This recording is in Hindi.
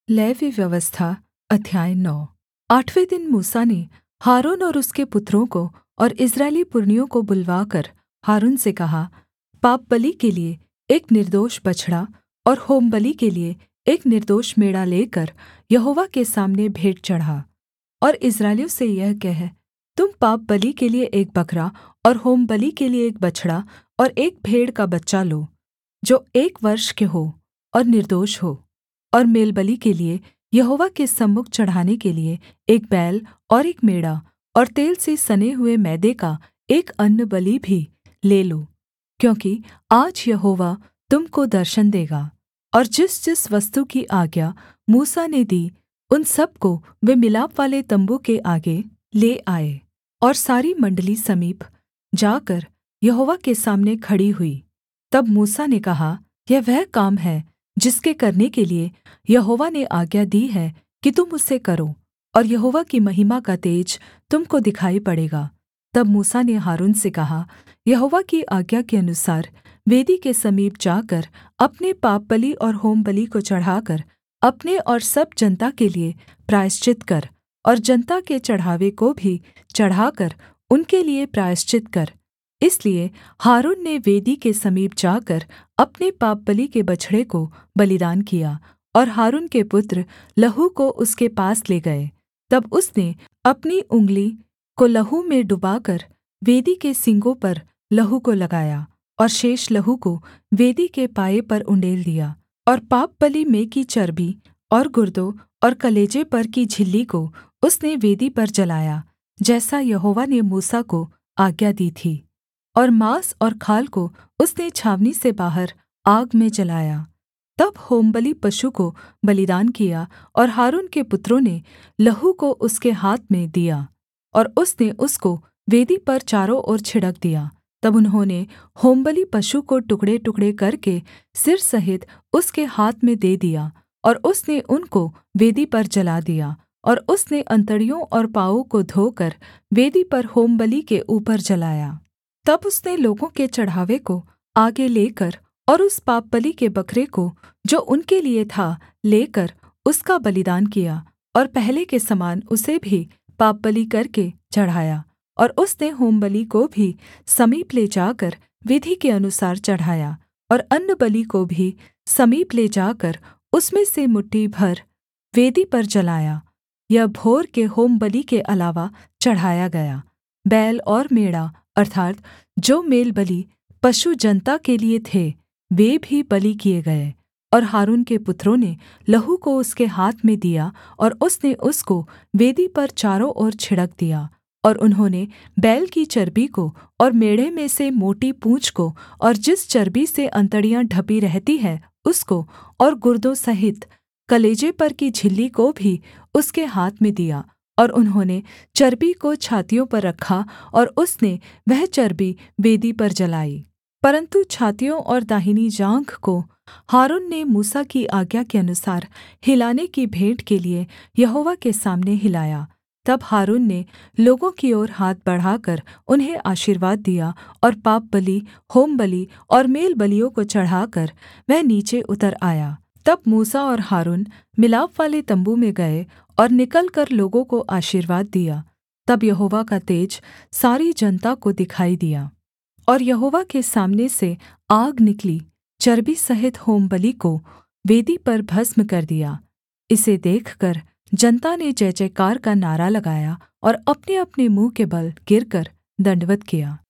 लेवी व्यवस्था अध्याय 9। 8वें दिन मूसा ने हारून और उसके पुत्रों को और इस्राएली पुरनियों को बुलवाकर हारून से कहा, पापबलि के लिए एक निर्दोष बछड़ा और होमबलि के लिए एक निर्दोष मेढ़ा लेकर यहोवा के सामने भेंट चढ़ा। और इस्राएलियों से यह कह, तुम पापबलि के लिए एक बकरा और होमबलि के लिए एक बछड़ा और एक भेड़ का बच्चा लो, जो 1 वर्ष के हो और निर्दोष हो। और मेलबलि के लिए यहोवा के सम्मुख चढ़ाने के लिए एक बैल और एक मेढ़ा और तेल से सने हुए मैदे का एक अन्नबलि भी ले लो, क्योंकि आज यहोवा तुम को दर्शन देगा। और जिसजिस वस्तु की आज्ञा मूसा ने दी, उन सब को वे मिलापवाले तम्बू के आगे ले आए। और सारी मण्डली समीप जाकर यहोवा के सामने खड़ी हुई। तब मूसा ने कहा, यह वह काम है जिसके करने के लिए यहोवा ने आज्ञा दी है कि तुम उसे करो, और यहोवा की महिमा का तेज तुम को दिखाई पड़ेगा। तब मूसा ने हारून से कहा, यहोवा की आज्ञा के अनुसार वेदी के समीप जाकर अपने पापबलि और होमबलि को चढ़ाकर अपने और सब जनता के लिए प्रायश्चित कर, और जनता के चढ़ावे को भी चढ़ाकर उनके लिए प्रायश्चित कर। इसलिए हारून ने वेदी के समीप जाकर अपने पापबलि के बछड़े को बलिदान किया, और हारून के पुत्र लहू को उसके पास ले गए। तब उसने अपनी उँगली को लहू में डुबाकर वेदी के सींगों पर लहू को लगाया, और शेष लहू को वेदी के पाए पर उण्डेल दिया। और पापबलि में की चर्बी और गुर्दों और कलेजे पर की झिल्ली को उसने वेदी पर जलाया, जैसा यहोवा ने मूसा को आज्ञा दी थी। और माँस और खाल को उसने छावनी से बाहर आग में जलाया। तब होमबलि पशु को बलिदान किया, और हारून के पुत्रों ने लहू को उसके हाथ में दिया, और उसने उसको वेदी पर चारों ओर छिड़क दिया। तब उन्होंने होमबलि पशु को टुकड़ेटुकड़े करके सिर सहित उसके हाथ में दे दिया, और उसने उनको वेदी पर जला दिया। और उसने अंतड़ियों और पाँवों को धोकर वेदी पर होमबलि के ऊपर जलाया। तब उसने लोगों के चढ़ावे को आगे लेकर और उस पापबलि के बकरे को जो उनके लिए था लेकर उसका बलिदान किया, और पहले के समान उसे भी पापबलि करके चढ़ाया। और उसने होमबलि को भी समीप ले जाकर विधि के अनुसार चढ़ाया, और अन्नबलि को भी समीप ले जाकर उसमें से मुट्ठी भर वेदी पर जलाया। यह भोर के होमबलि के अलावा चढ़ाया गया। बैल और मेढ़ा अर्थात् जो मेलबलि पशु जनता के लिए थे, वे भी बलि किए गए। और हारून के पुत्रों ने लहू को उसके हाथ में दिया, और उसने उसको वेदी पर चारों ओर छिड़क दिया। और उन्होंने बैल की चर्बी को और मेढ़े में से मोटी पूँछ को और जिस चर्बी से अंतड़ियाँ ढपी रहती हैं उसको, और गुर्दों सहित कलेजे पर की झिल्ली को भी उसके हाथ में दिया। और उन्होंने चर्बी को छातियों पर रखा, और उसने वह चर्बी वेदी पर जलाई। परन्तु छातियों और दाहिनी जाँघ को हारून ने मूसा की आज्ञा के अनुसार हिलाने की भेंट के लिए यहोवा के सामने हिलाया। तब हारून ने लोगों की ओर हाथ बढ़ाकर उन्हें आशीर्वाद दिया, और पापबलि, होमबलि और मेलबलियों को चढ़ाकर वह नीचे उतर आया। तब मूसा और हारून मिलापवाले तम्बू में गए और निकलकर लोगों को आशीर्वाद दिया। तब यहोवा का तेज सारी जनता को दिखाई दिया, और यहोवा के सामने से आग निकली, चर्बी सहित होमबलि को वेदी पर भस्म कर दिया। इसे देखकर जनता ने जय जयकार का नारा लगाया, और अपनेअपने मुँह के बल गिरकर दण्डवत् किया।